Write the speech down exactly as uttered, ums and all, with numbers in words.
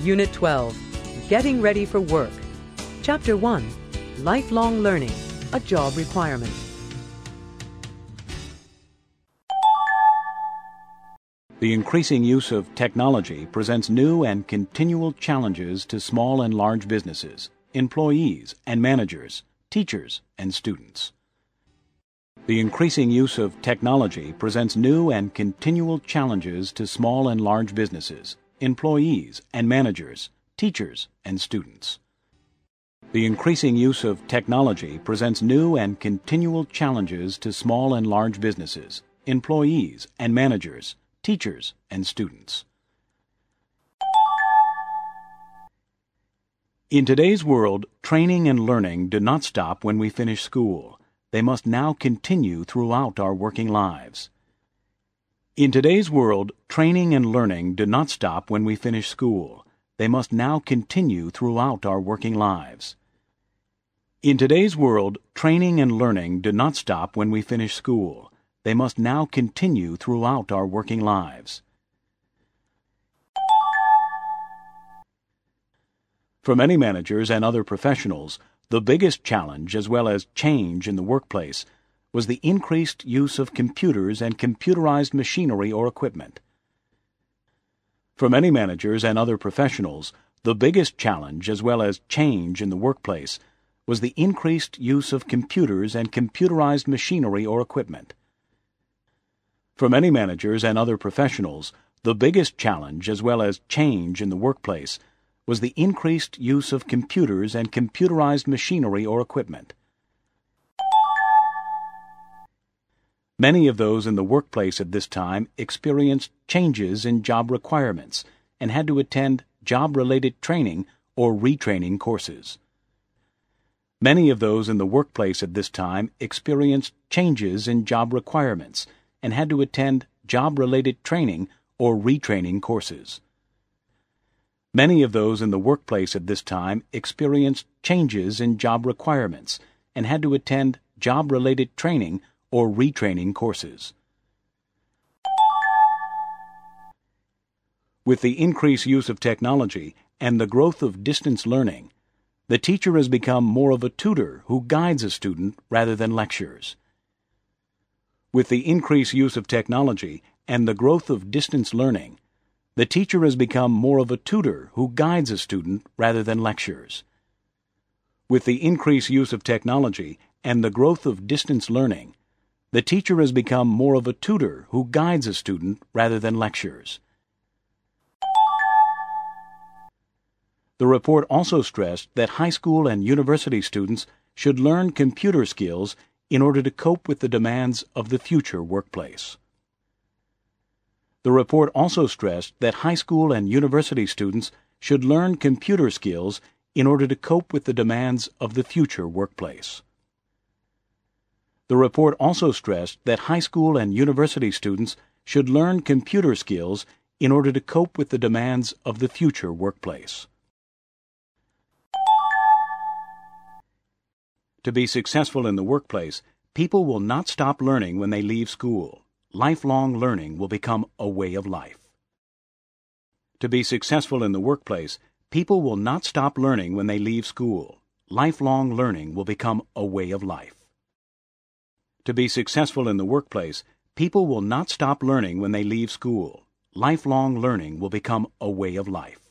Unit twelve, Getting Ready for Work. Chapter one, Lifelong Learning, a Job Requirement. The increasing use of technology presents new and continual challenges to small and large businesses, employees and managers, teachers and students. The increasing use of technology presents new and continual challenges to small and large businesses, employees and managers, teachers and students. The increasing use of technology presents new and continual challenges to small and large businesses, employees and managers, teachers and students. In today's world, training and learning do not stop when we finish school. They must now continue throughout our working lives. In today's world, training and learning do not stop when we finish school. They must now continue throughout our working lives. In today's world, training and learning do not stop when we finish school. They must now continue throughout our working lives. For many managers and other professionals, the biggest challenge as well as change in the workplace was the increased use of computers and computerized machinery or equipment. For many managers and other professionals, the biggest challenge as well as change in the workplace was the increased use of computers and computerized machinery or equipment. For many managers and other professionals, the biggest challenge as well as change in the workplace was the increased use of computers and computerized machinery or equipment. Many of those in the workplace at this time experienced changes in job requirements and had to attend job-related training or retraining courses. Many of those in the workplace at this time experienced changes in job requirements and had to attend job-related training or retraining courses. Many of those in the workplace at this time experienced changes in job requirements and had to attend job-related training or retraining courses. With the increased use of technology and the growth of distance learning, the teacher has become more of a tutor who guides a student rather than lectures. With the increased use of technology and the growth of distance learning, the teacher has become more of a tutor who guides a student rather than lectures. With the increased use of technology and the growth of distance learning, the teacher has become more of a tutor who guides a student rather than lectures. The report also stressed that high school and university students should learn computer skills in order to cope with the demands of the future workplace. The report also stressed that high school and university students should learn computer skills in order to cope with the demands of the future workplace. The report also stressed that high school and university students should learn computer skills in order to cope with the demands of the future workplace. To be successful in the workplace, people will not stop learning when they leave school. Lifelong learning will become a way of life. To be successful in the workplace, people will not stop learning when they leave school. Lifelong learning will become a way of life. To be successful in the workplace, people will not stop learning when they leave school. Lifelong learning will become a way of life.